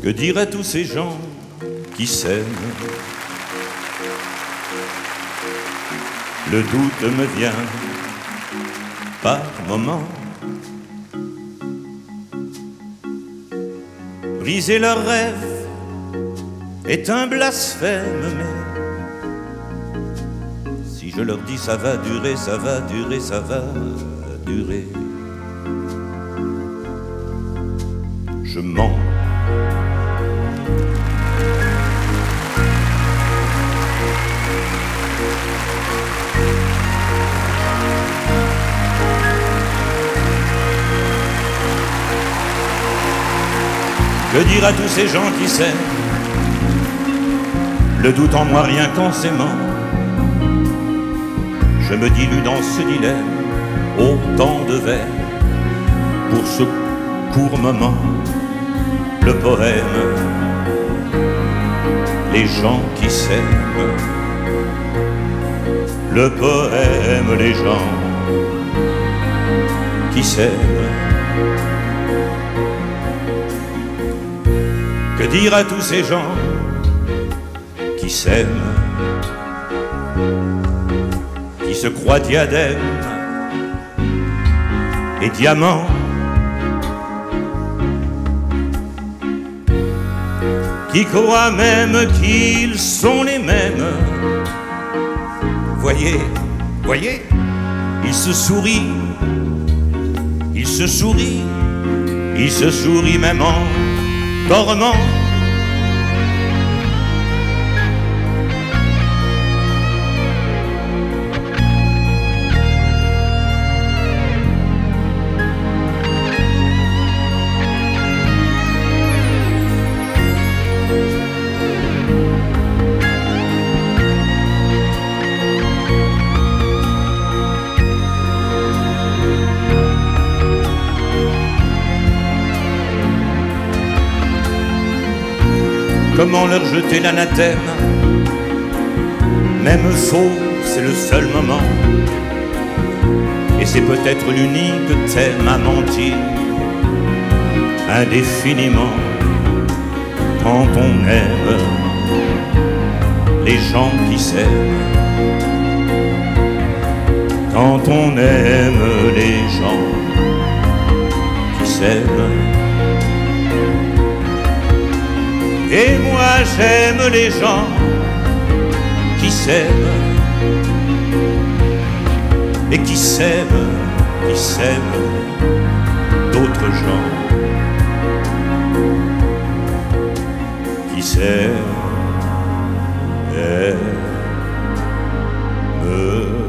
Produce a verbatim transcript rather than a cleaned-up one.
Que dire à tous ces gens qui s'aiment? Le doute me vient par moments. Briser leurs rêves est un blasphème, mais si je leur dis ça va durer, ça va durer, ça va durer, je mens. Que dire à tous ces gens qui s'aiment? Le doute en moi rien qu'en s'aimant. Je me dilue dans ce dilemme, autant de vers pour ce court moment. Le poème, les gens qui s'aiment. Le poème, les gens qui s'aiment. Que dire à tous ces gens qui s'aiment, qui se croient diadèmes et diamants, qui croient même qu'ils sont les mêmes. Voyez, voyez, ils se sourient, ils se sourient, ils se sourient même en dormant. Comment leur jeter l'anathème? Même faux, c'est le seul moment. Et c'est peut-être l'unique thème à mentir indéfiniment. Quand on aime les gens qui s'aiment, quand on aime les gens qui s'aiment. Et moi j'aime les gens qui s'aiment et qui s'aiment, qui s'aiment d'autres gens qui s'aiment.